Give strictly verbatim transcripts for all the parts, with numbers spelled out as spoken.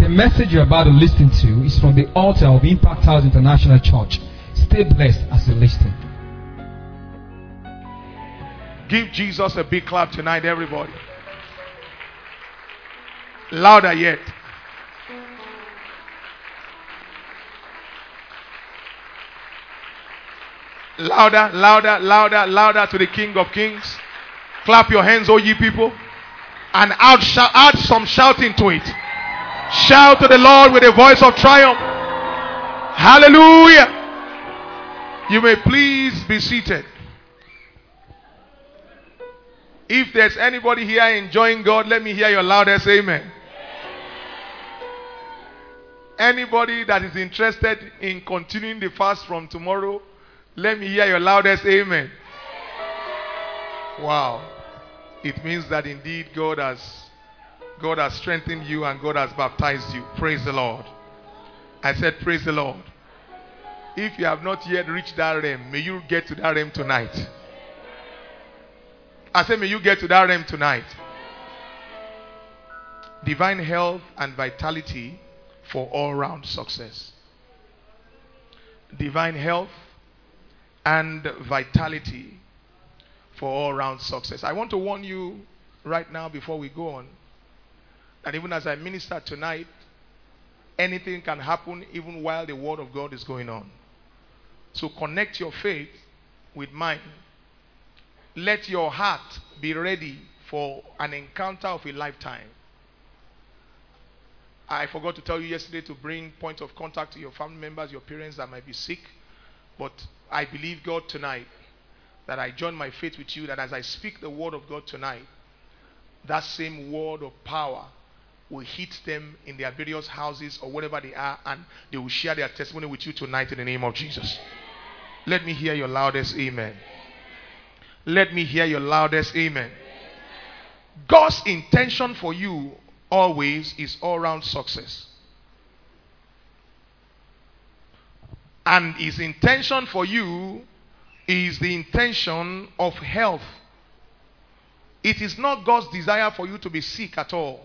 The message you're about to listen to is from the altar of Impact House International Church. Stay blessed as you listen. Give Jesus a big clap tonight, everybody. Louder yet. Louder, louder, louder, louder to the King of Kings. Clap your hands, O ye people. And add, shout, add some shouting to it. Shout to the Lord with a voice of triumph. Hallelujah. You may please be seated. If there's anybody here enjoying God, let me hear your loudest amen. Anybody that is interested in continuing the fast from tomorrow, let me hear your loudest amen. Wow. It means that indeed God has God has strengthened you and God has baptized you. Praise the Lord. I said praise the Lord. If you have not yet reached that realm, may you get to that realm tonight. I said may you get to that realm tonight. Divine health and vitality for all-round success. Divine health and vitality for all-round success. I want to warn you right now before we go on that even as I minister tonight, anything can happen even while the word of God is going on. So connect your faith with mine. Let your heart be ready for an encounter of a lifetime. I forgot to tell you yesterday to bring point of contact to your family members, your parents that might be sick. But I believe God tonight that I join my faith with you, that as I speak the word of God tonight, that same word of power will hit them in their various houses or wherever they are, and they will share their testimony with you tonight in the name of Jesus. Let me hear your loudest amen. Let me hear your loudest amen. God's intention for you always is all-round success. And his intention for you is the intention of health. It is not God's desire for you to be sick at all.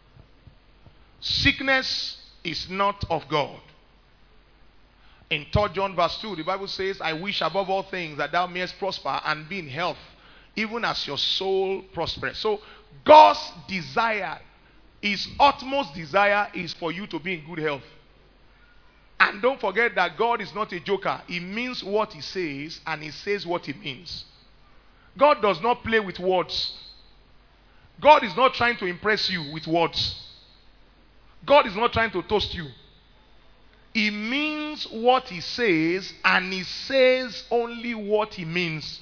Sickness is not of God. In Third John verse two, the Bible says, I wish above all things that thou mayest prosper and be in health, even as your soul prospers. So God's desire, his utmost desire, is for you to be in good health. And don't forget that God is not a joker. He means what he says, and he says what he means. God does not play with words. God is not trying to impress you with words. God is not trying to toast you. He means what he says, and he says only what he means.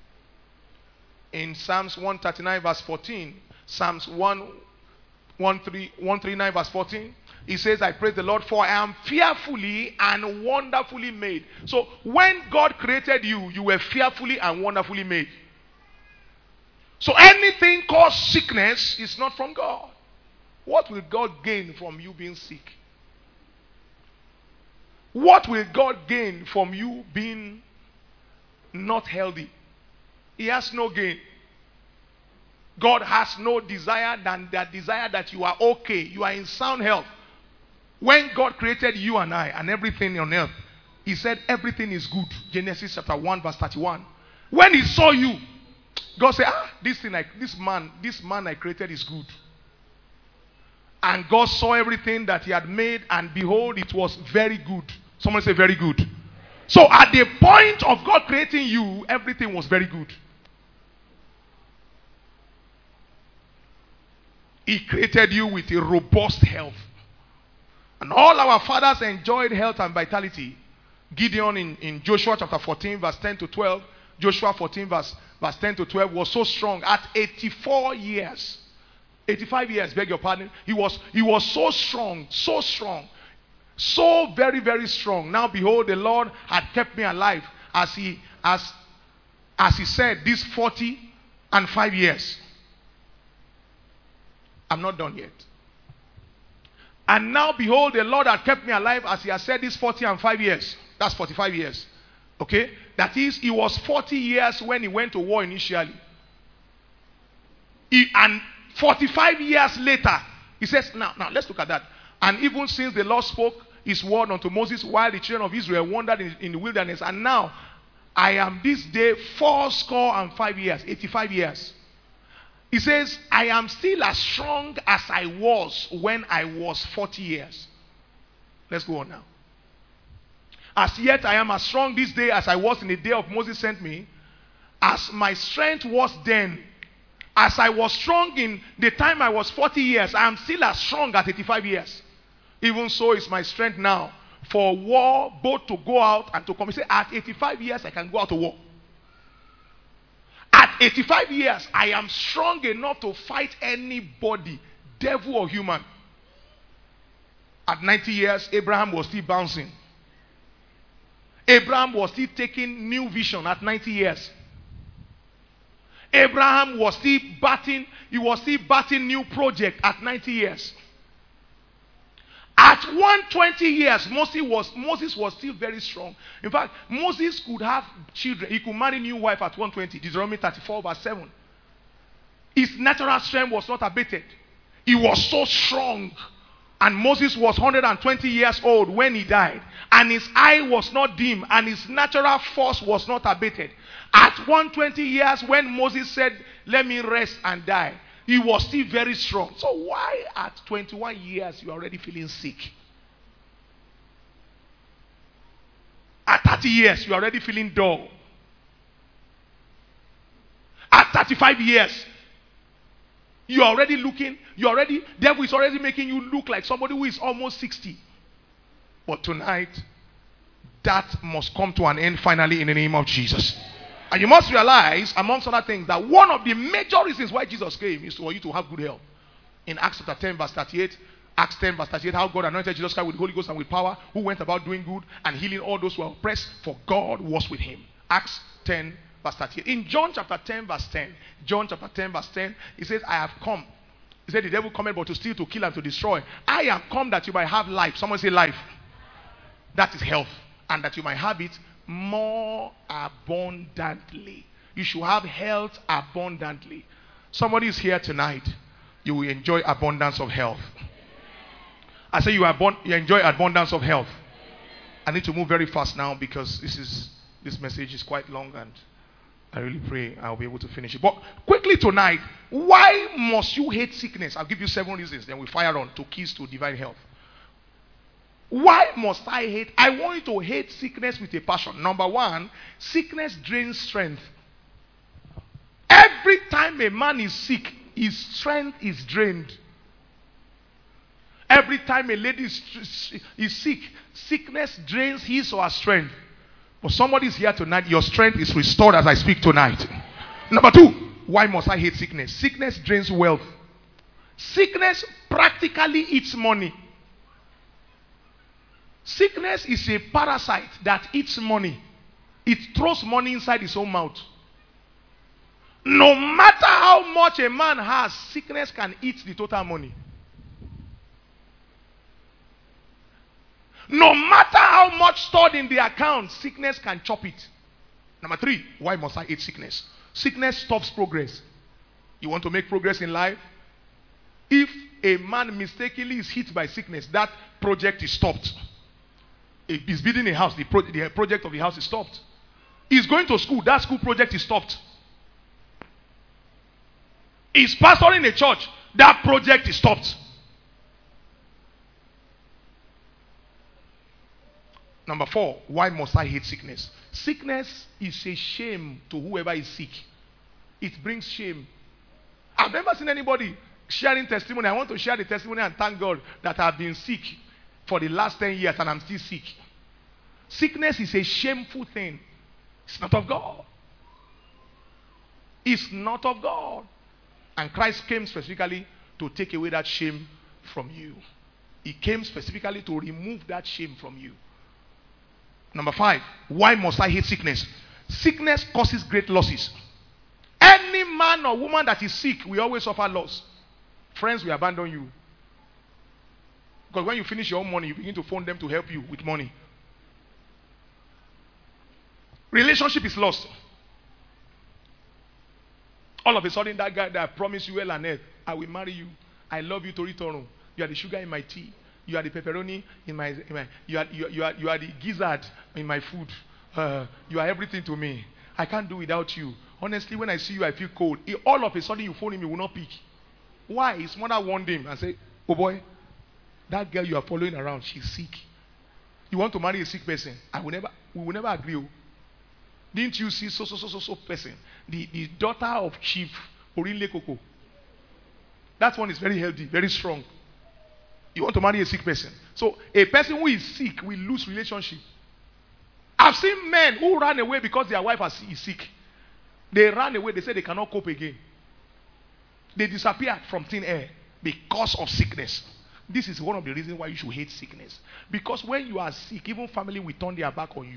In Psalms one thirty-nine verse fourteen, Psalms one thirty-nine verse fourteen, he says, I praise the Lord, for I am fearfully and wonderfully made. So when God created you, you were fearfully and wonderfully made. So anything called sickness is not from God. What will God gain from you being sick? What will God gain from you being not healthy? He has no gain. God has no desire than that desire that you are okay, you are in sound health. When God created you and I and everything on earth, he said everything is good. Genesis chapter one verse thirty-one. When he saw you, God said, ah, this thing, I, this man, this man I created is good. And God saw everything that he had made, and behold, it was very good. Someone say very good. So at the point of God creating you, everything was very good. He created you with a robust health. And all our fathers enjoyed health and vitality. Gideon in, in Joshua chapter fourteen verse ten to twelve. Joshua fourteen verse, verse ten to twelve was so strong at eighty-four years. eighty-five years, beg your pardon. He was, he was so strong, so strong. So very, very strong. Now behold, the Lord had kept me alive as he, as, as he said, these forty and five years. I'm not done yet. And now behold, the Lord had kept me alive as he has said these forty and five years. That's forty-five years. Okay? That is, he was forty years when he went to war initially. He, and forty-five years later, he says, now, now let's look at that. And even since the Lord spoke his word unto Moses while the children of Israel wandered in, in the wilderness, and now I am this day four score and five years, eighty-five years. He says, I am still as strong as I was when I was forty years. Let's go on now. As yet I am as strong this day as I was in the day of Moses sent me, as my strength was then. As I was strong in the time I was forty years, I am still as strong at eighty-five years. Even so is my strength now for war, both to go out and to come. He said, at eighty-five years, I can go out to war. At eighty-five years, I am strong enough to fight anybody, devil or human. At ninety years, Abraham was still bouncing. Abraham was still taking new vision at ninety years. Abraham was still batting, he was still batting new project at ninety years. At one hundred twenty years, Moses was, Moses was still very strong. In fact, Moses could have children. He could marry a new wife at one hundred twenty. Deuteronomy thirty-four verse seven. His natural strength was not abated. He was so strong. And Moses was one hundred twenty years old when he died. And his eye was not dim. And his natural force was not abated. At one hundred twenty years, when Moses said, let me rest and die, he was still very strong. So why at twenty-one years you are already feeling sick? At thirty years you are already feeling dull. At thirty-five years you are already looking, you already, devil is already making you look like somebody who is almost sixty. But tonight, that must come to an end finally in the name of Jesus. And you must realize, amongst other things, that one of the major reasons why Jesus came is for you to have good health. In Acts chapter ten verse thirty-eight, Acts ten verse thirty-eight, how God anointed Jesus Christ with the Holy Ghost and with power, who went about doing good and healing all those who are oppressed, for God was with him. Acts ten verse thirty-eight. In John chapter ten verse ten, John chapter ten verse ten, he says, I have come. He said, the devil cometh but to steal, to kill, and to destroy. I am come that you might have life. Someone say life. That is health. And that you might have it more abundantly. You should have health abundantly. Somebody is here tonight. You will enjoy abundance of health. I say you, abund- you enjoy abundance of health. I need to move very fast now because this is this message is quite long and I really pray I'll be able to finish it. But quickly tonight, why must you hate sickness? I'll give you seven reasons. Then we fire on to keys to divine health. Why must I hate? I want you to hate sickness with a passion. Number one, sickness drains strength. Every time a man is sick, his strength is drained. Every time a lady is, is sick, sickness drains his or her strength. But somebody is here tonight, your strength is restored as I speak tonight. Number two, why must I hate sickness? Sickness drains wealth. Sickness practically eats money. Sickness is a parasite that eats money. It throws money inside his own mouth. No matter how much a man has, sickness can eat the total money. No matter how much stored in the account, sickness can chop it. Number three, why must I hate sickness? Sickness stops progress. You want to make progress in life? If a man mistakenly is hit by sickness, that project is stopped. If he's building a house, the, pro- the project of the house is stopped. He's going to school, that school project is stopped. He's pastoring a church, that project is stopped. Number four, why must I hate sickness? Sickness is a shame to whoever is sick. It brings shame. I've never seen anybody sharing testimony. I want to share the testimony and thank God that I've been sick for the last ten years and I'm still sick. Sickness is a shameful thing. It's not of God. It's not of God. And Christ came specifically to take away that shame from you. He came specifically to remove that shame from you. Number five, why must I hate sickness? Sickness causes great losses. Any man or woman that is sick will always suffer loss. Friends will abandon you. Because when you finish your own money, you begin to phone them to help you with money. Relationship is lost. All of a sudden, that guy that promised you well and earth, I will marry you. I love you, Tori Toro. You are the sugar in my tea. You are the pepperoni in my, in my you, are, you, are, you, are, you are the gizzard in my food. Uh, you are everything to me. I can't do without you. Honestly, when I see you, I feel cold. If all of a sudden you phone him, he will not pick. Why? His mother warned him and said, oh boy, that girl you are following around, she's sick. You want to marry a sick person? I will never, we will never agree. Didn't you see so, so, so, so, so person? The, the daughter of Chief Orinle Koko. That one is very healthy, very strong. You want to marry a sick person. So a person who is sick will lose relationship. I've seen men who ran away because their wife is sick. They ran away. They said they cannot cope again. They disappeared from thin air because of sickness. This is one of the reasons why you should hate sickness. Because when you are sick, even family will turn their back on you.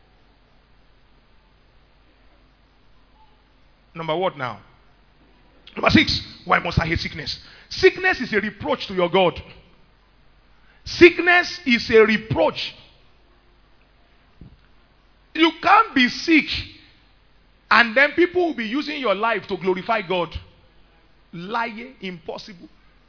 Number what now? Number six. Why must I hate sickness? Sickness is a reproach to your God. Sickness is a reproach. You can't be sick and then people will be using your life to glorify God. Lying, impossible.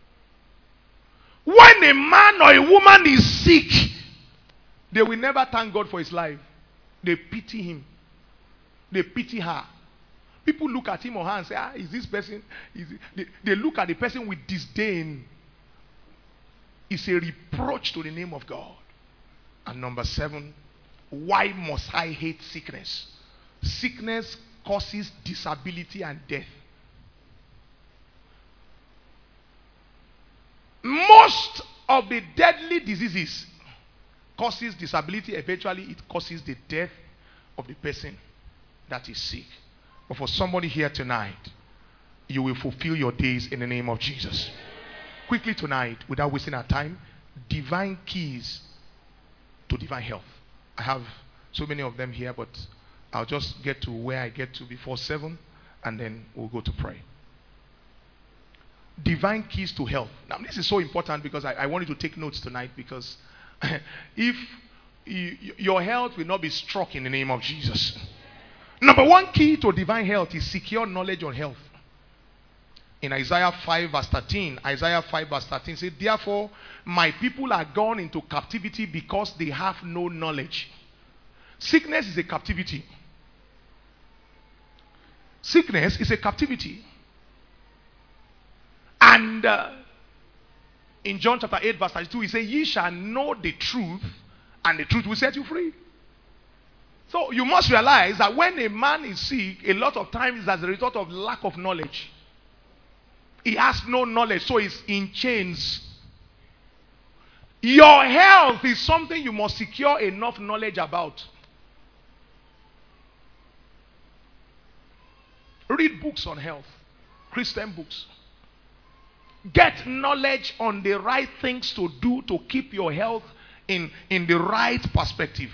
When a man or a woman is sick, they will never thank God for his life. They pity him. They pity her. People look at him or her and say, ah, is this person? Is it? They, they look at the person with disdain. It's a reproach to the name of God. And number seven, why must I hate sickness? Sickness causes disability and death. Most of the deadly diseases causes disability. Eventually, it causes the death of the person that is sick. But for somebody here tonight, you will fulfill your days in the name of Jesus. Quickly tonight, without wasting our time, divine keys to divine health. I have so many of them here, but I'll just get to where I get to before seven, and then we'll go to pray. Divine keys to health. Now, this is so important because I, I want you to take notes tonight, because if you, your health will not be struck in the name of Jesus. Number one key to divine health is secure knowledge on health. In Isaiah five verse thirteen, Isaiah five verse thirteen says, therefore, my people are gone into captivity because they have no knowledge. Sickness is a captivity. Sickness is a captivity. And uh, in John chapter eight verse thirty-two, he says, ye shall know the truth, and the truth will set you free. So you must realize that when a man is sick, a lot of times as a result of lack of knowledge. He has no knowledge, so he's in chains. Your health is something you must secure enough knowledge about. Read books on health, Christian books. Get knowledge on the right things to do to keep your health in, in the right perspective.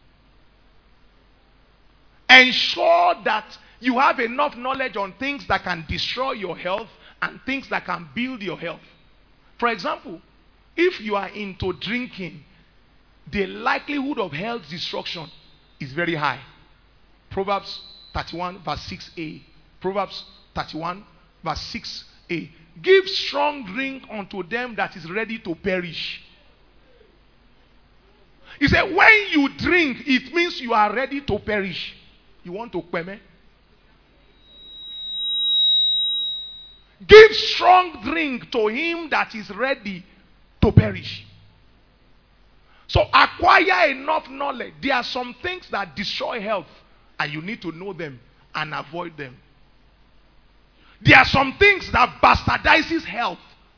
Ensure that you have enough knowledge on things that can destroy your health and things that can build your health. For example, if you are into drinking, the likelihood of health destruction is very high. Proverbs thirty-one verse six a. Proverbs thirty-one verse six a. Give strong drink unto them that is ready to perish. He said, when you drink, it means you are ready to perish. You want to kweme? Give strong drink to him that is ready to perish. So acquire enough knowledge. There are some things that destroy health, and you need to know them and avoid them. There are some things that bastardizes health.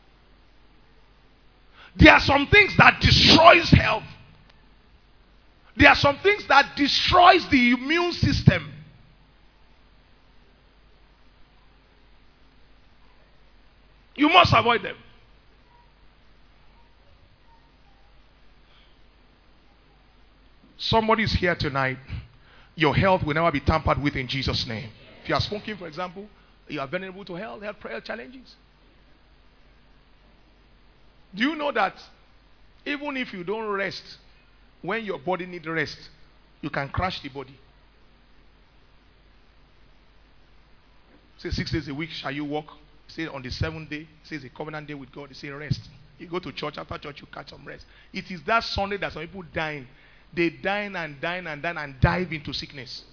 There are some things that destroys health. There are some things that destroys the immune system. You must avoid them. Somebody is here tonight. Your health will never be tampered with in Jesus' name. If you are smoking, for example, you are vulnerable to health, health prayer challenges. Do you know that even if you don't rest, when your body needs rest, you can crash the body? Say six days a week shall you walk. Say on the seventh day, says a covenant day with God. He say rest. You go to church, after church you catch some rest. It is that Sunday that some people dine. They dine and dine and dine and dive into sickness.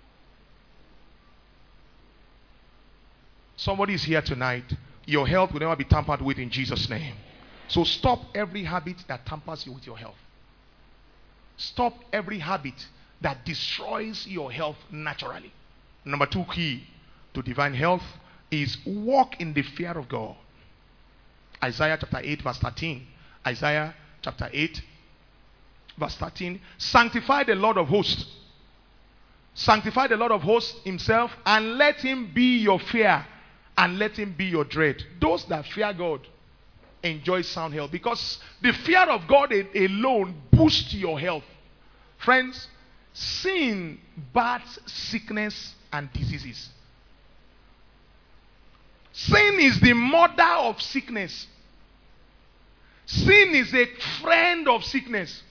Somebody is here tonight. Your health will never be tampered with in Jesus' name. So stop every habit that tampers you with your health. Stop every habit that destroys your health naturally. Number two key to divine health is walk in the fear of God. Isaiah chapter eight verse thirteen. Isaiah chapter eight verse thirteen. Sanctify the Lord of hosts. Sanctify the Lord of hosts himself, and let him be your fear, and let him be your dread. Those that fear God enjoy sound health, because the fear of God alone boosts your health. Friends, sin births sickness and diseases. Sin is the mother of sickness. Sin is a friend of sickness.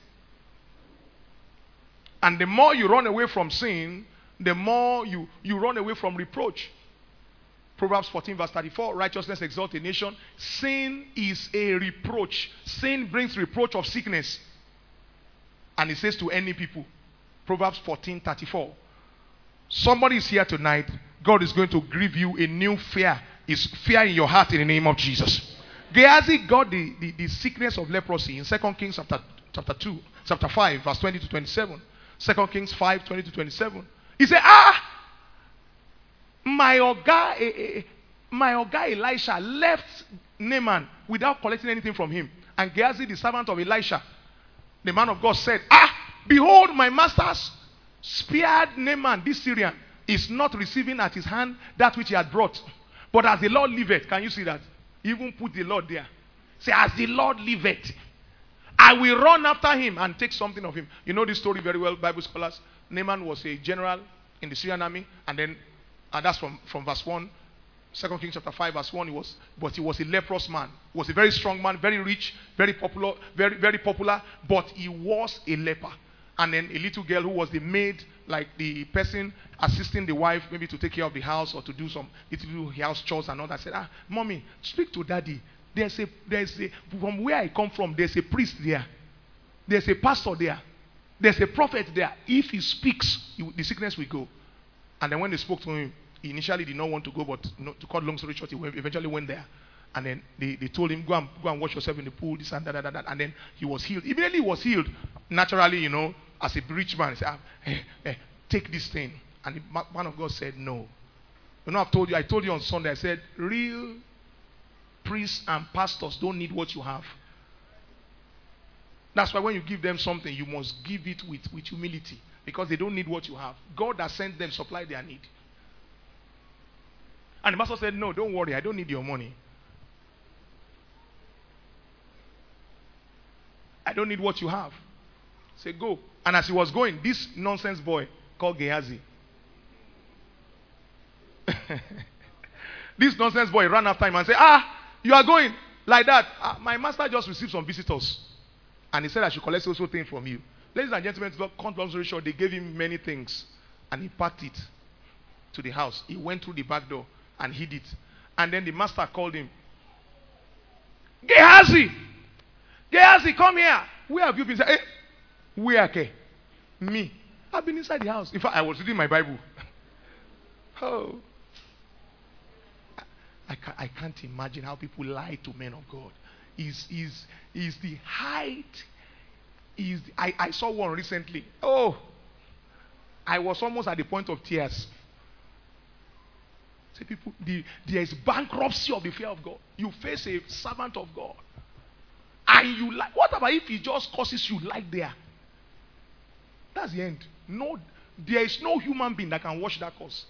And the more you run away from sin, the more you, you run away from reproach. Proverbs fourteen verse thirty-four, righteousness exalts a nation. Sin is a reproach. Sin brings reproach of sickness. And it says to any people. Proverbs fourteen thirty-four. Somebody is here tonight. God is going to give you a new fear. Is fear in your heart in the name of Jesus. Gehazi got the, the, the sickness of leprosy in Second Kings chapter, chapter two, chapter five, verse twenty to twenty-seven. Second Kings five, twenty to twenty-seven. He said, ah, my Oga, eh, eh, my Oga Elisha left Naaman without collecting anything from him. And Gehazi, the servant of Elisha, the man of God, said, ah, behold, my masters spared Naaman, this Syrian, is not receiving at his hand that which he had brought. But as the Lord liveth, can you see that? Even put the Lord there. Say, as the Lord liveth, I will run after him and take something of him. You know this story very well, Bible scholars. Naaman was a general in the Syrian army, and then, and that's from, from verse one. Second Kings chapter five, verse one. He was, but he was a leprous man. He was a very strong man, very rich, very popular, very, very popular, but he was a leper. And then a little girl who was the maid, like the person assisting the wife, maybe to take care of the house or to do some little house chores and all that, said, ah, mommy, speak to daddy. There's a, there's a, from where I come from, there's a priest there. There's a pastor there. There's a prophet there. If he speaks, he, the sickness will go. And then when they spoke to him, he initially did not want to go, but no, to cut long story short, he eventually went there. And then they, they told him, go and, go and wash yourself in the pool, this and that, that, that. And then he was healed. Immediately he was healed. Naturally, you know, as a rich man, he said, ah, eh, eh, take this thing. And the man of God said, no. You know, I've told you, I told you on Sunday, I said, real priests and pastors don't need what you have. That's why when you give them something, you must give it with, with humility. Because they don't need what you have. God has sent them supply their need. And the pastor said, no, don't worry, I don't need your money. I don't need what you have. Say, go. And as he was going, this nonsense boy called Gehazi. This nonsense boy ran after him and said, ah, you are going like that. Ah, my master just received some visitors. And he said I should collect also things from you. Ladies and gentlemen, to cut long story short, they gave him many things. And he packed it to the house. He went through the back door and hid it. And then the master called him. Gehazi! Gehazi, come here. Where have you been? Hey, where? Okay? Me. I've been inside the house. In fact, I was reading my Bible. Oh. I, can't, I can't imagine how people lie to men of God. Is is is the height. Is I, I saw one recently. Oh, I was almost at the point of tears. Say people, the, there is bankruptcy of the fear of God. You face a servant of God, and you like. What about if he just causes you like there? That's the end. No, there is no human being that can wash that cause.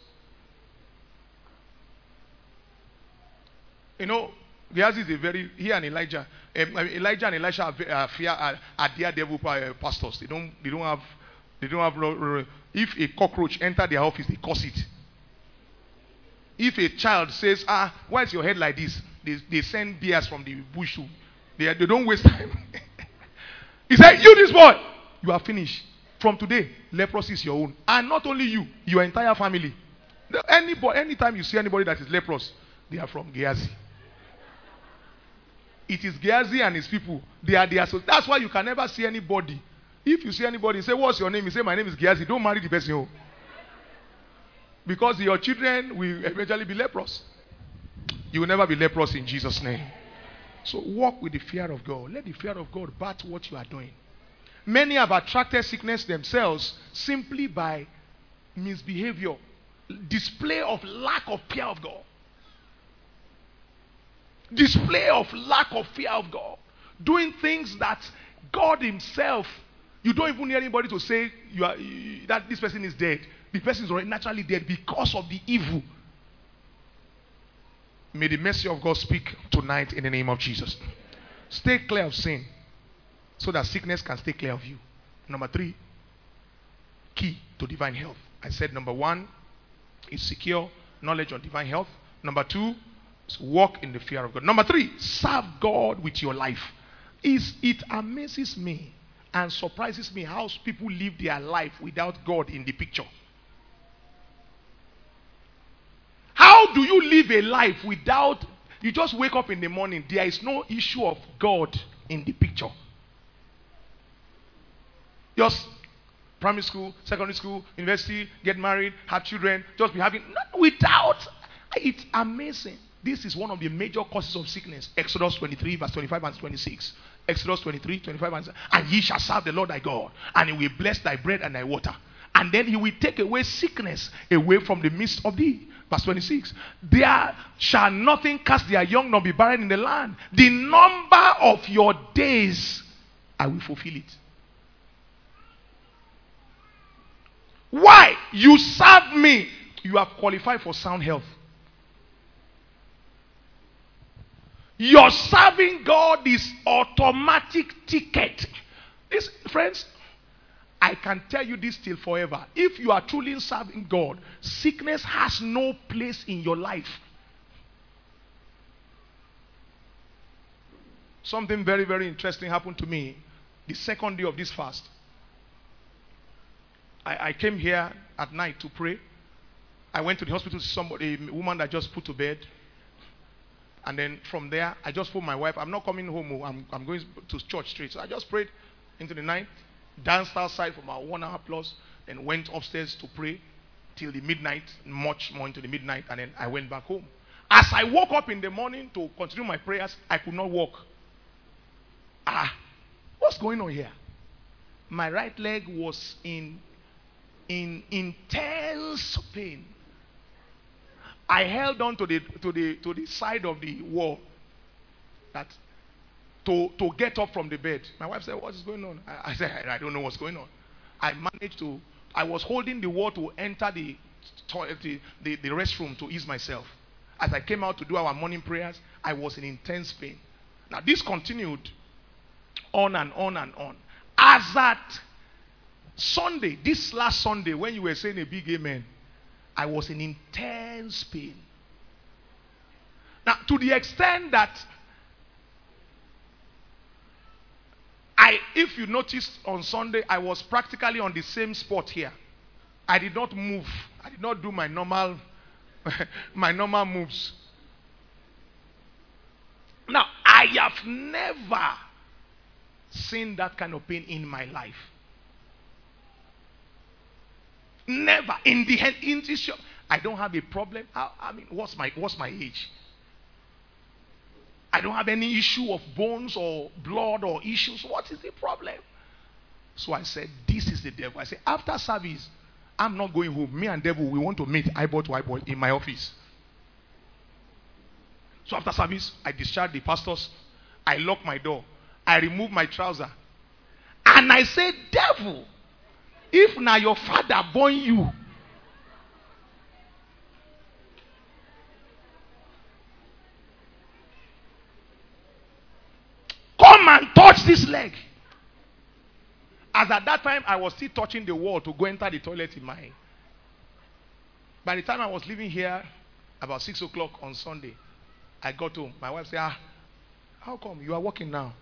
You know, Gehazi is a very, he and Elijah, um, Elijah and Elisha are, are, fear, are, are dear devil uh, pastors. They don't, they don't have, they don't have, if a cockroach enter their office, they curse it. If a child says, ah, why is your head like this? They, they send bears from the bush. They, they don't waste time. He said, you this boy, you are finished. From today, leprosy is your own. And not only you, your entire family. Anybody, anytime you see anybody that is leprous, they are from Gehazi. It is Gehazi and his people. They are the associates. That's why you can never see anybody. If you see anybody, say, what's your name? You say, my name is Gehazi. Don't marry the person. Oh. Because your children will eventually be leprous. You will never be leprous in Jesus' name. So walk with the fear of God. Let the fear of God bat what you are doing. Many have attracted sickness themselves simply by misbehavior, display of lack of fear of God. Display of lack of fear of God. Doing things that God himself, you don't even hear anybody to say you are, you, that this person is dead. The person is already naturally dead because of the evil. May the mercy of God speak tonight in the name of Jesus. Stay clear of sin so that sickness can stay clear of you. Number three, key to divine health. I said number one is secure knowledge on divine health. Number two is walk in the fear of God. Number three, serve God with your life. Is it amazes me and surprises me how people live their life without God in the picture. How do you live a life without, you just wake up in the morning, there is no issue of God in the picture. Just primary school, secondary school, university, get married, have children, just be having, not without, it's amazing. This is one of the major causes of sickness. Exodus twenty-three, verse twenty-five and twenty-six. Exodus twenty-three, twenty-five and and ye shall serve the Lord thy God, and he will bless thy bread and thy water. And then he will take away sickness away from the midst of thee. Verse twenty-six. There shall nothing cast their young nor be barren in the land. The number of your days, I will fulfill it. Why? You serve me. You have qualified for sound health. Your serving God is automatic ticket. This, friends, I can tell you this till forever. If you are truly serving God, sickness has no place in your life. Something very, very interesting happened to me the second day of this fast. I, I came here at night to pray. I went to the hospital to see somebody, a woman that just put to bed. And then from there, I just told my wife, I'm not coming home. I'm, I'm going to church straight. So I just prayed into the night, danced outside for about one hour plus, then went upstairs to pray till the midnight, much more into the midnight, and then I went back home. As I woke up in the morning to continue my prayers, I could not walk. Ah, what's going on here? My right leg was in, in intense pain. I held on to the to the to the side of the wall that to to get up from the bed. My wife said, "What is going on?" I, I said, "I don't know what's going on." I managed to. I was holding the wall to enter the toilet, the, the, the restroom to ease myself. As I came out to do our morning prayers, I was in intense pain. Now this continued on and on and on. As at Sunday, this last Sunday, when you were saying a big amen, I was in intense pain. Now, to the extent that I, if you noticed on Sunday, I was practically on the same spot here. I did not move. I did not do my normal, my normal moves. Now, I have never seen that kind of pain in my life. Never. In the hand, in this shop, I don't have a problem. I, I mean, what's my what's my age? I don't have any issue of bones or blood or issues. What is the problem? So I said, this is the devil. I said, after service, I'm not going home. Me and devil, we want to meet eyeball to eyeball in my office. So after service, I discharged the pastors. I locked my door. I removed my trouser. And I said, devil, if now your father born you, come and touch this leg. As at that time, I was still touching the wall to go enter the toilet in my. By the time I was leaving here, about six o'clock on Sunday, I got home. My wife said, ah, how come you are working now?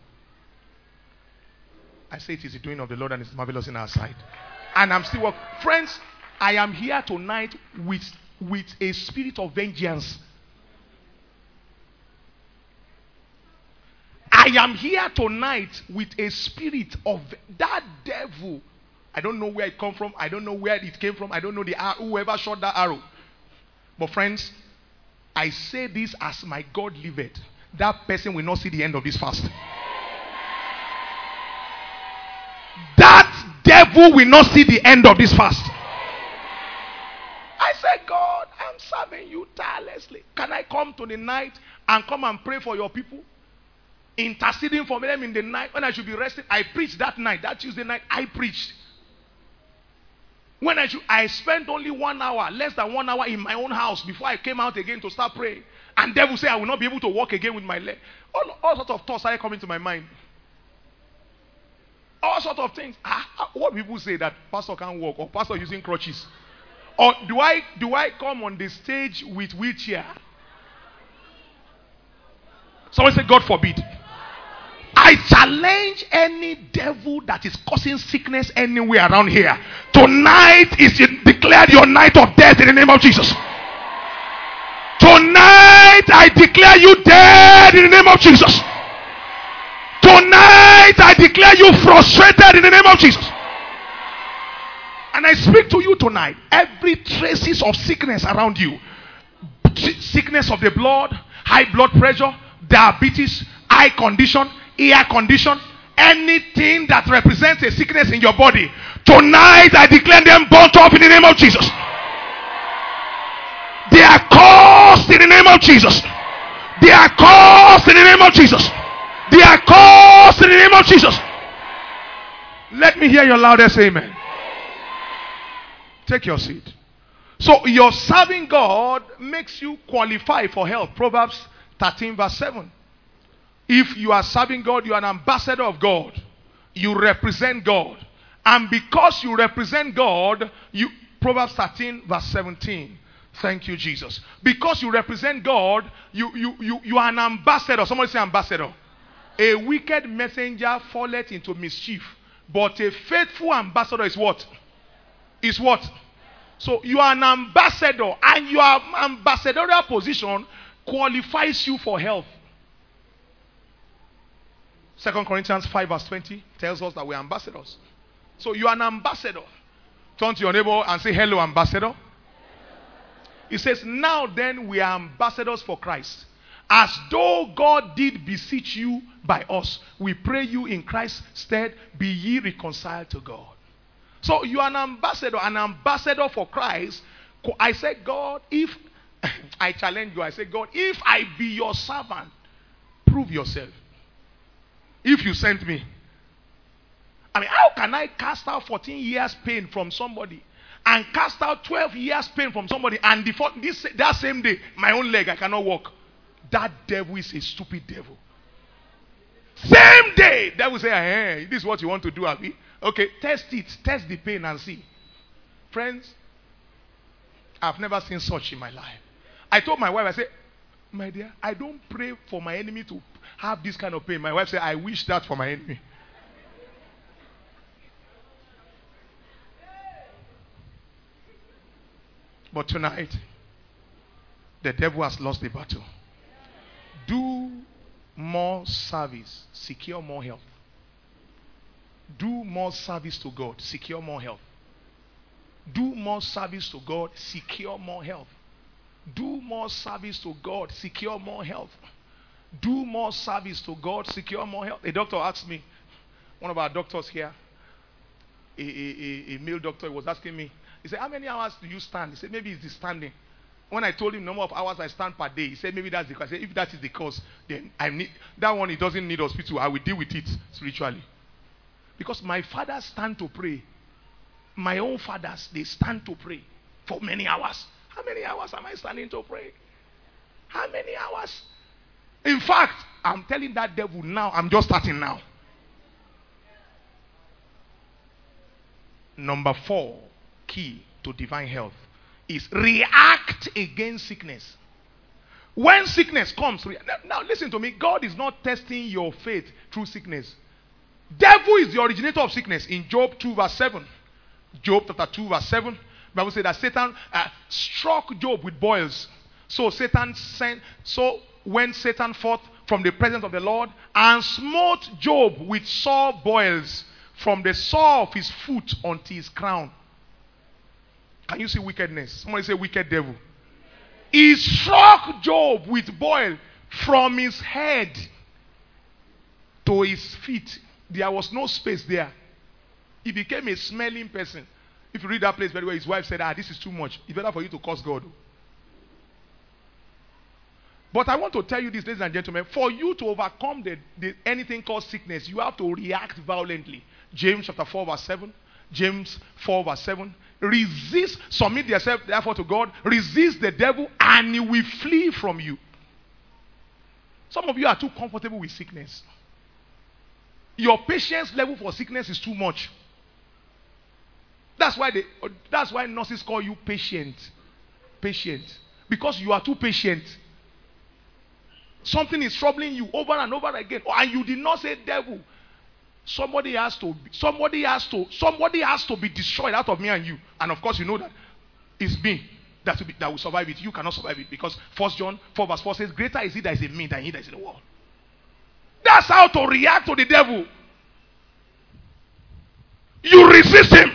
I say it is the doing of the Lord and it's marvelous in our sight. And I'm still working. Friends, I am here tonight with, with a spirit of vengeance. I am here tonight with a spirit of that devil. I don't know where it come from. I don't know where it came from. I don't know the whoever shot that arrow. But friends, I say this as my God liveth. That person will not see the end of this fast. That devil will not see the end of this fast. I said, God, I'm serving you tirelessly. Can I come to the night and come and pray for your people? Interceding for them in the night when I should be resting. I preached that night. That Tuesday night, I preached. When I should, I spent only one hour, less than one hour in my own house before I came out again to start praying. And devil say I will not be able to walk again with my leg. All, all sorts of thoughts started coming to my mind. All sorts of things. Ah, what people say that pastor can't walk or pastor using crutches. Or do I do I come on the stage with wheelchair? Someone say, God forbid. I challenge any devil that is causing sickness anywhere around here. Tonight is declared your night of death in the name of Jesus. Tonight I declare you dead in the name of Jesus. Tonight I declare you frustrated in the name of Jesus. And I speak to you tonight. Every traces of sickness around you. Sickness of the blood, high blood pressure, diabetes, eye condition, ear condition, anything that represents a sickness in your body. Tonight I declare them burnt off in the name of Jesus. They are caused in the name of Jesus. They are caused in the name of Jesus. They are caused in the name of Jesus. Let me hear your loudest amen. Take your seat. So your serving God makes you qualify for help. Proverbs thirteen verse seven. If you are serving God, you are an ambassador of God. You represent God. And because you represent God, you Proverbs thirteen verse seventeen. Thank you, Jesus. Because you represent God, you, you, you, you are an ambassador. Somebody say ambassador. A wicked messenger falleth into mischief. But a faithful ambassador is what? Is what? So you are an ambassador. And your ambassadorial position qualifies you for help. Second Corinthians five verse twenty tells us that we are ambassadors. So you are an ambassador. Turn to your neighbor and say, hello, ambassador. It says, now then we are ambassadors for Christ. As though God did beseech you by us, we pray you in Christ's stead, be ye reconciled to God. So you are an ambassador, an ambassador for Christ. I said, God, if I challenge you, I say, God, if I be your servant, prove yourself. If you sent me. I mean, how can I cast out fourteen years pain from somebody and cast out twelve years pain from somebody and the, this, that same day, my own leg, I cannot walk? That devil is a stupid devil. Same day, devil say, hey, this is what you want to do, Abi. Okay, test it. Test the pain and see. Friends, I've never seen such in my life. I told my wife, I said, my dear, I don't pray for my enemy to have this kind of pain. My wife said, I wish that for my enemy. But tonight, the devil has lost the battle. Do more service, secure more help. Do more service to God, secure more help. Do more service to God, secure more help. Do more service to God, secure more help. Do more service to God, secure more help. A doctor asked me, one of our doctors here, a, a, a, a male doctor, was asking me, he said, how many hours do you stand? He said, maybe it's the standing. When I told him number of hours I stand per day, he said, maybe that's the cause. I said, if that is the cause, then I need that one. It doesn't need hospital. I will deal with it spiritually. Because my fathers stand to pray. My own fathers, they stand to pray for many hours. How many hours am I standing to pray? How many hours? In fact, I'm telling that devil now, I'm just starting now. Number four, key to divine health is react against sickness. When sickness comes, now listen to me, God is not testing your faith through sickness. Devil is the originator of sickness. In Job two verse seven, Job chapter two verse seven, the Bible says that Satan uh, struck Job with boils. So Satan sent, so when Satan fought from the presence of the Lord, and smote Job with sore boils from the sole of his foot unto his crown. Can you see wickedness? Somebody say wicked devil. He struck Job with boil from his head to his feet. There was no space there. He became a smelling person. If you read that place very well, his wife said, ah, this is too much. It's better for you to curse God. But I want to tell you this, ladies and gentlemen, for you to overcome the, the anything called sickness, you have to react violently. James chapter four verse seven. James four verse seven. Resist, submit yourself therefore to God, resist the devil and he will flee from you. Some of you are too comfortable with sickness. Your patience level for sickness is too much. That's why they, that's why nurses call you patient. Patient. Because you are too patient. Something is troubling you over and over again. And you did not say devil. Somebody has to somebody has to somebody has to be destroyed out of me and you. And of course you know that it's me that will, be, that will survive it. You cannot survive it. Because First John four verse four says, greater is he that is in me than he that is in the world. That's how to react to the devil. You resist him.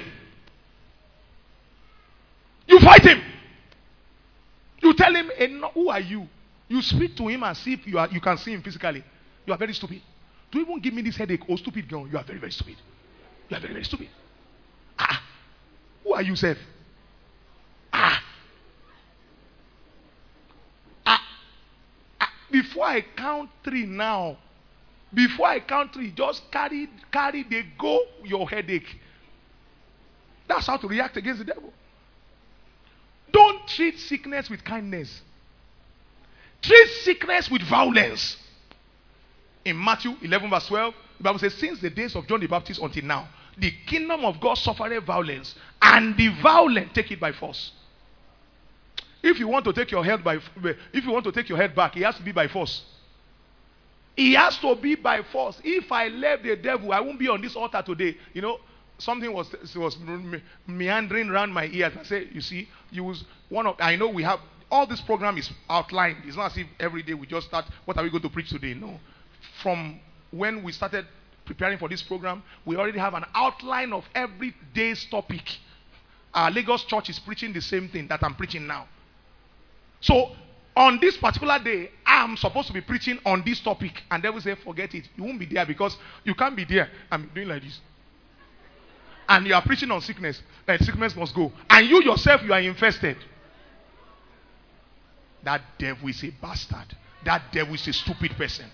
You fight him. You tell him, who are you? You speak to him and see if you, are, you can see him physically. You are very stupid. Do you even give me this headache? Oh, stupid girl. You are very, very stupid. You are very, very stupid. Ah. Who are you, Seth? Ah. Ah. Ah. Before I count three now, before I count three, just carry, carry the go your headache. That's how to react against the devil. Don't treat sickness with kindness. Treat sickness with violence. In Matthew eleven verse twelve, the Bible says, since the days of John the Baptist until now, the kingdom of God suffered violence, and the violent take it by force. If you want to take your head by, if you want to take your head back, it has to be by force. It has to be by force. If I left the devil, I won't be on this altar today. You know, something was was meandering around my ears. I say, you see, you was one of. I know we have all this program is outlined. It's not as if every day we just start. What are we going to preach today? No. From when we started preparing for this program, we already have an outline of every day's topic. Our Lagos church is preaching the same thing that I'm preaching now. So on this particular day, I'm supposed to be preaching on this topic, and they will say, forget it. You won't be there because you can't be there. I'm doing like this. And you are preaching on sickness. And sickness must go. And you yourself, you are infested. That devil is a bastard. That devil is a stupid person.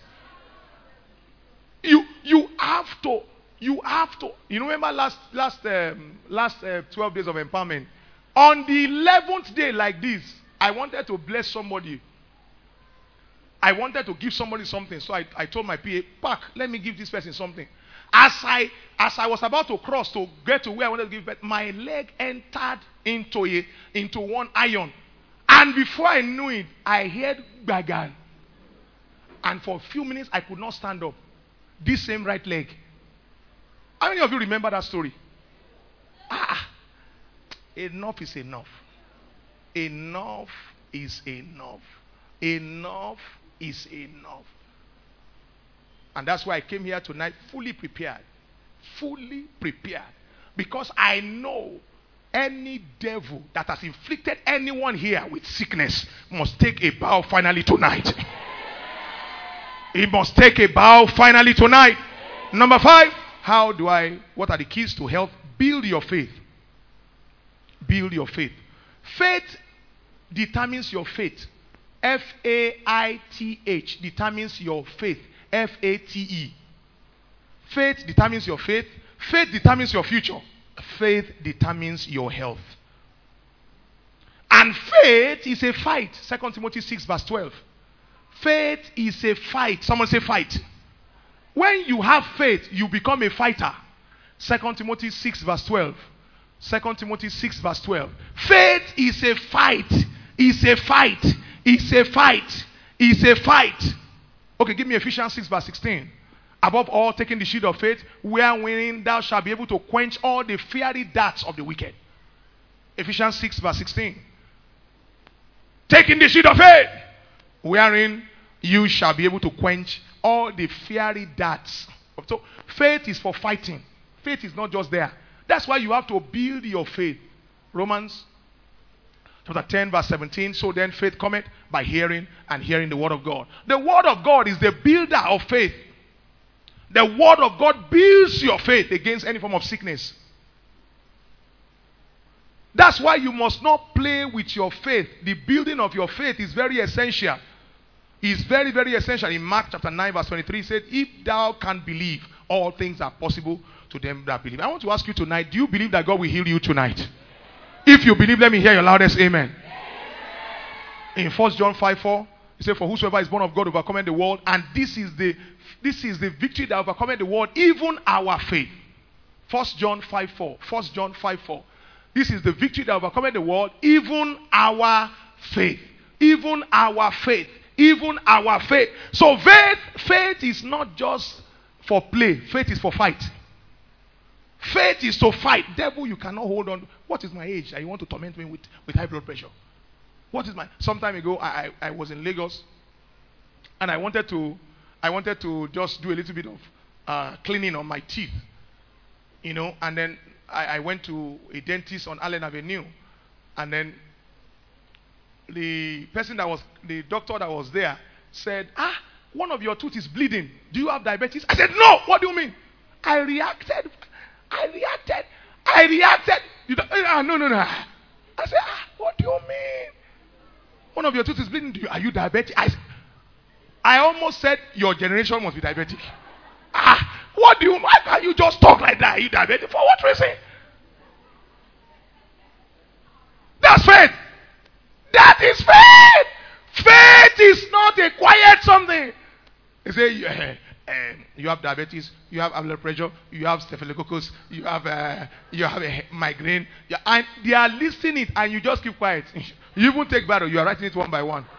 You you have to you have to you remember last last um, last uh, twelve days of empowerment. On the eleventh day like this, I wanted to bless somebody. I wanted to give somebody something, so I, I told my P A, Pack, let me give this person something. As I as I was about to cross to get to where I wanted to give it, my leg entered into a into one iron. And before I knew it, I heard bagan. And for a few minutes, I could not stand up. This same right leg. How many of you remember that story? Ah, enough is enough. Enough is enough. Enough is enough. And that's why I came here tonight fully prepared. Fully prepared. Because I know any devil that has inflicted anyone here with sickness must take a bow finally tonight. He must take a bow finally tonight. Number five, how do I, what are the keys to health? Build your faith. Build your faith. Faith determines your faith. F A I T H determines your faith. F A T E. Faith determines your faith. Faith determines your future. Faith determines your health. And faith is a fight. Second Timothy six verse twelve. Faith is a fight. Someone say fight. When you have faith, you become a fighter. Second Timothy six verse twelve. Second Timothy six verse twelve. Faith is a fight. It's a fight. It's a fight. It's a fight. Okay, give me Ephesians six verse sixteen. Above all, taking the shield of faith, wherein thou shalt be able to quench all the fiery darts of the wicked. Ephesians six verse sixteen. Taking the shield of faith, wherein you shall be able to quench all the fiery darts. So faith is for fighting. Faith is not just there. That's why you have to build your faith. Romans chapter ten verse seventeen. So then faith cometh by hearing, and hearing the word of God. The word of God is the builder of faith. The word of God builds your faith against any form of sickness. That's why you must not play with your faith. The building of your faith is very essential. It's very, very essential. In Mark chapter nine verse twenty-three, it said, if thou canst believe, all things are possible to them that believe. I want to ask you tonight, do you believe that God will heal you tonight? If you believe, let me hear your loudest amen. In First John five four, it said, for whosoever is born of God overcometh the world, and this is the this is the victory that overcometh the world, even our faith. First John five four. First John five four. This is the victory that overcometh the world, even our faith. Even our faith. Even our faith. So faith, faith is not just for play. Faith is for fight. Faith is to fight. Devil, you cannot hold on. What is my age that you want to torment me with, with high blood pressure? What is my... Some time ago, I, I, I was in Lagos, and I wanted to I wanted to just do a little bit of uh, cleaning on my teeth. You know, and then I, I went to a dentist on Allen Avenue, and then the person that was, the doctor that was there said, ah, one of your tooth is bleeding. Do you have diabetes? I said, no. What do you mean? I reacted. I reacted. I reacted. You don't, ah, no, no, no. I said, ah, what do you mean? One of your tooth is bleeding. Do you, are you diabetic? I, I almost said, your generation must be diabetic. Ah, what do you, why can't you just talk like that? Are you diabetic? For what reason? That's faith. That is faith. Faith is not a quiet something. They say, uh, uh, you have diabetes, you have high blood pressure, you have staphylococcus, you have uh, you have a migraine, you, and they are listing it, and you just keep quiet. You even take battle, you are writing it one by one.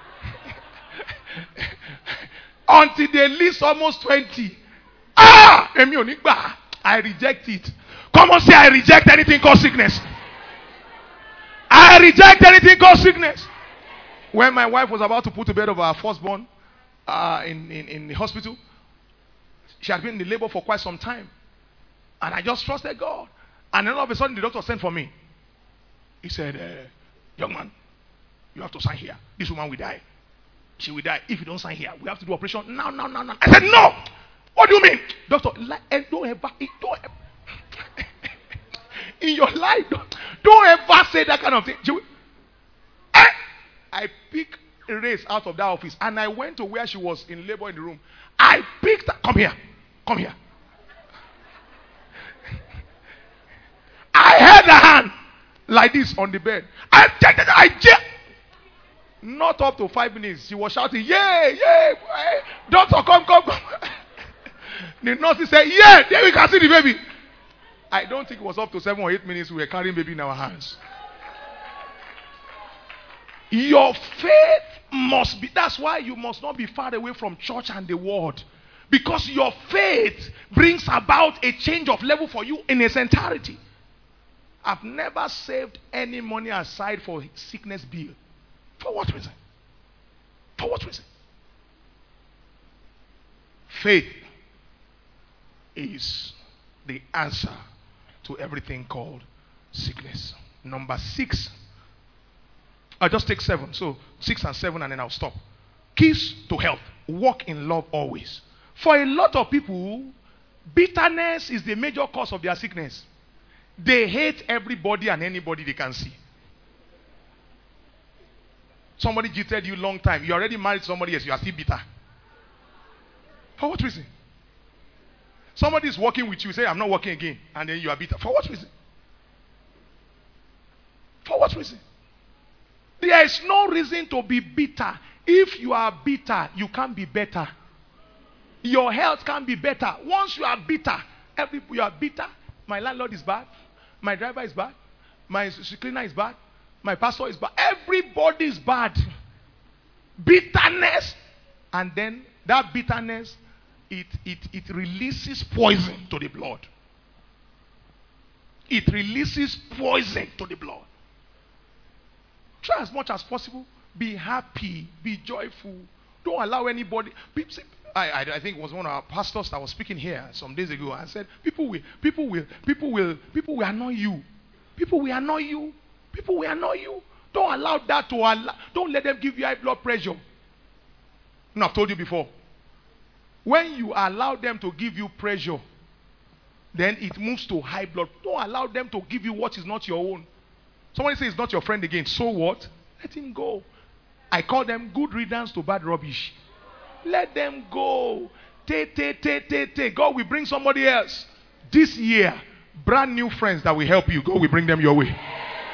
Until they list almost twenty. Ah! I reject it. Come on, say, I reject anything called sickness. I reject anything called sickness. When my wife was about to put to bed of our firstborn uh, in, in, in the hospital, she had been in the labor for quite some time. And I just trusted God. And then all of a sudden the doctor sent for me. He said, uh, young man, you have to sign here. This woman will die. She will die. If you don't sign here, we have to do operation now, now, now, now. I said, no! What do you mean? Doctor, like, don't ever, don't ever. In your life, don't, don't ever say that kind of thing. I, I picked a race out of that office, and I went to where she was in labor in the room. I picked her. Come here. Come here. I held her hand like this on the bed. I checked it. I checked. Not up to five minutes. She was shouting, yeah, yeah. Doctor, come, come, come. The nurse said, yeah, there we can see the baby. I don't think it was up to seven or eight minutes we were carrying baby in our hands. Your faith must be, that's why you must not be far away from church and the word. Because your faith brings about a change of level for you in its entirety. I've never saved any money aside for sickness bill. For what reason? For what reason? Faith is the answer to everything called sickness. Number six. I'll just take seven. So six and seven and then I'll stop. Keys to health. Walk in love always. For a lot of people, bitterness is the major cause of their sickness. They hate everybody and anybody they can see. Somebody cheated you long time. You already married somebody else. You are still bitter. For what reason? Somebody is working with you. Say, I'm not working again. And then you are bitter. For what reason? For what reason? There is no reason to be bitter. If you are bitter, you can't be better. Your health can't be better. Once you are bitter, every, you are bitter. My landlord is bad. My driver is bad. My cleaner is bad. My pastor is bad. Everybody is bad. Bitterness. And then that bitterness, it, it, it releases poison to the blood. It releases poison to the blood. Try as much as possible. Be happy. Be joyful. Don't allow anybody. People say, I, I, I think it was one of our pastors that was speaking here some days ago and said, people will, people will, people will, people will annoy you. People will annoy you. People will annoy you. Don't allow that to allow. Don't let them give you high blood pressure. No, I've told you before. When you allow them to give you pressure, then it moves to high blood. Don't allow them to give you what is not your own. Somebody says it's not your friend again. So what? Let him go. I call them good riddance to bad rubbish. Let them go. Take, take, take, take, take. God will bring somebody else. This year, brand new friends that will help you. God will bring them your way.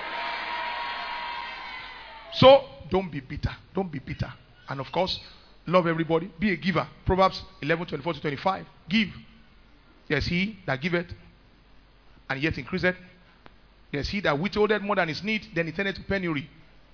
So, don't be bitter. Don't be bitter. And of course, love everybody. Be a giver. Proverbs eleven, twenty-four to twenty-five. Give. Yes, he that giveth, and yet increaseth. Yes, he that withholdeth more than his need, then he turneth to penury.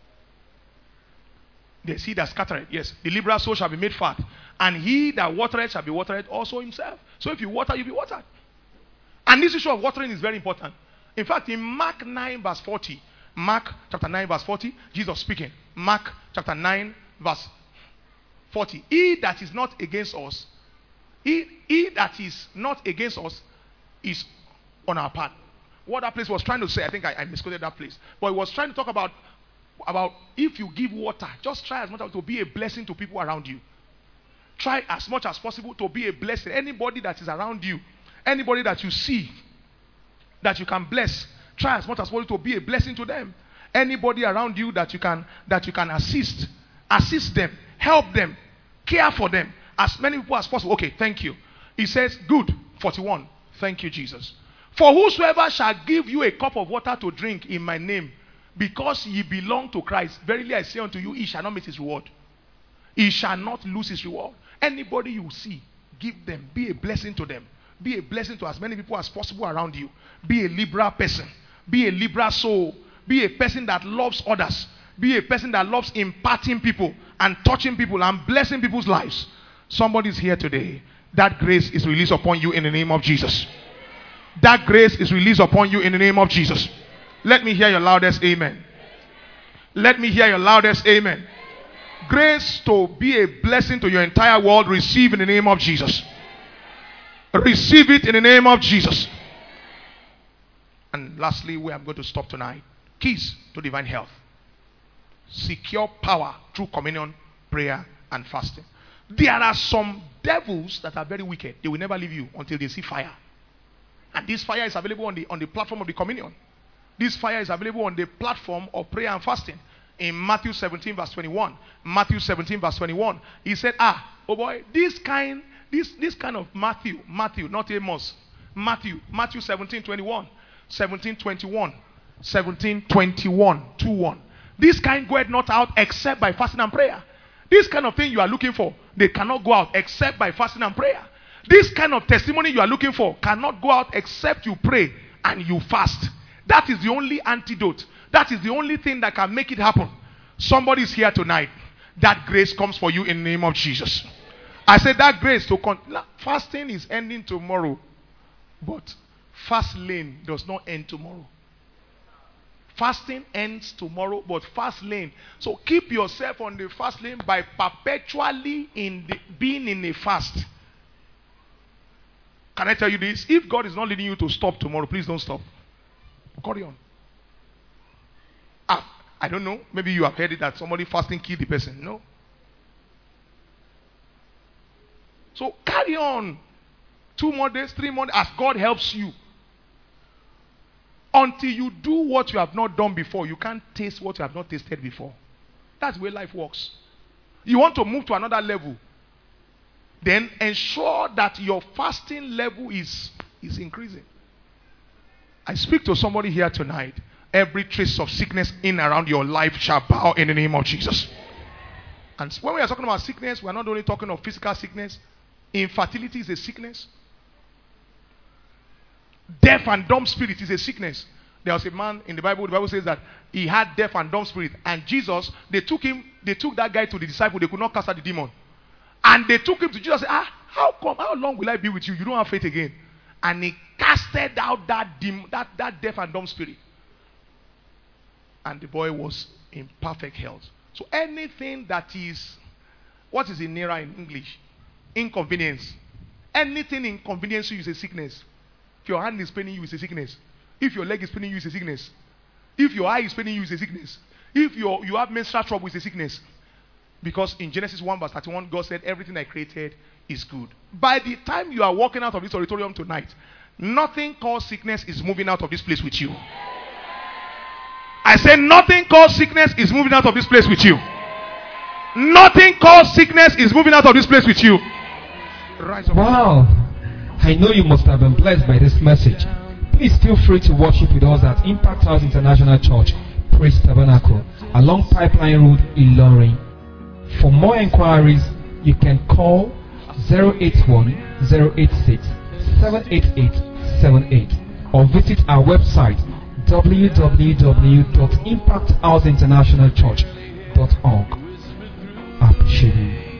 Yes, he that scattereth. Yes, the liberal soul shall be made fat. And he that watereth shall be watered also himself. So if you water, you'll be watered. And this issue of watering is very important. In fact, in Mark nine verse forty, Mark chapter nine verse forty, Jesus speaking. Mark chapter nine verse forty. He that is not against us, he, he that is not against us is on our part. What that place was trying to say, I think I, I misquoted that place. But it was trying to talk about, about if you give water, just try as much as to be a blessing to people around you. Try as much as possible to be a blessing. Anybody that is around you, anybody that you see, that you can bless, try as much as possible to be a blessing to them. Anybody around you that you can that you can assist, assist them, help them, care for them, as many people as possible. Okay, thank you. He says, good, forty-one. Thank you, Jesus. For whosoever shall give you a cup of water to drink in my name, because ye belong to Christ, verily I say unto you, he shall not miss his reward. He shall not lose his reward. Anybody you see, give them. Be a blessing to them. Be a blessing to as many people as possible around you. Be a liberal person. Be a liberal soul. Be a person that loves others. Be a person that loves imparting people and touching people and blessing people's lives. Somebody's here today. That grace is released upon you in the name of Jesus. That grace is released upon you in the name of Jesus. Let me hear your loudest amen. Let me hear your loudest amen. Grace to be a blessing to your entire world, receive in the name of Jesus. Receive it in the name of Jesus. And lastly, we are going to stop tonight. Keys to divine health. Secure power through communion, prayer, and fasting. There are some devils that are very wicked. They will never leave you until they see fire. And this fire is available on the, on the platform of the communion. This fire is available on the platform of prayer and fasting. In Matthew seventeen verse twenty-one. Matthew seventeen verse twenty-one. He said, ah, oh boy, this kind, this, this kind of Matthew, Matthew, not Amos. Matthew, Matthew seventeen twenty-one. seventeen twenty-one. seventeen twenty-one. two one. This kind goeth not out except by fasting and prayer. This kind of thing you are looking for, they cannot go out except by fasting and prayer. This kind of testimony you are looking for cannot go out except you pray and you fast. That is the only antidote. That is the only thing that can make it happen. Somebody is here tonight. That grace comes for you in the name of Jesus. I said that grace to con- fasting is ending tomorrow, but fast lane does not end tomorrow. Fasting ends tomorrow, but fast lane. So keep yourself on the fast lane by perpetually in the, being in a fast. Can I tell you this? If God is not leading you to stop tomorrow, please don't stop. Carry on. Ah, I don't know. Maybe you have heard it that somebody fasting killed the person. No. So carry on. Two more days, three more days, as God helps you. Until you do what you have not done before, you can't taste what you have not tasted before. That's the way life works. You want to move to another level, then ensure that your fasting level is, is increasing. I speak to somebody here tonight. Every trace of sickness in around your life shall bow in the name of Jesus. And when we are talking about sickness, we are not only talking of physical sickness. Infertility is a sickness. Deaf and dumb spirit is a sickness. There was a man in the Bible, the Bible says that he had deaf and dumb spirit. And Jesus, they took him, they took that guy to the disciple, they could not cast out the demon. And they took him to Jesus and said, ah, how come, how long will I be with you? You don't have faith again. And he casted out that demon, that, that deaf and dumb spirit. And the boy was in perfect health. So anything that is What is inera in English? Inconvenience. Anything inconvenience you is a sickness. If your hand is paining you, it's a sickness. If your leg is paining you, it's a sickness. If your eye is paining you, it's a sickness. If your, you have menstrual trouble, it's a sickness. Because in Genesis one verse thirty-one, God said everything I created is good. By the time you are walking out of this auditorium tonight, nothing called sickness is moving out of this place with you. I said nothing called sickness is moving out of this place with you. Nothing called sickness is moving out of this place with you. Rise up. Wow. I know you must have been blessed by this message. Please feel free to worship with us at Impact House International Church, Praise Tabernacle, along Pipeline Road, Ilorin. For more inquiries, you can call zero eight one, zero eight six, seven eight eight seven eight or visit our website w w w dot impact house international church dot org. I appreciate you.